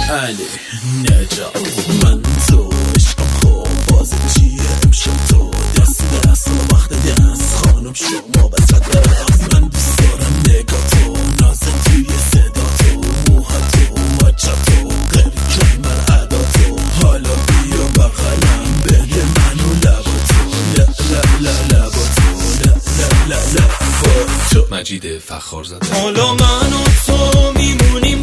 علی نجات من تو عشقم خوب بازی چیه امشب تو دست دست و وقت دست خانم شما بسرد دست من دوست دارم نگاه تو نازم توی صدا تو موها تو مچه تو غیر کمر ادا تو حالا بیا بغلم بده منو لبا تو لا لا لا لبا تو لا لا لا لا تو مجید فخار زده. حالا من و تو میمونیم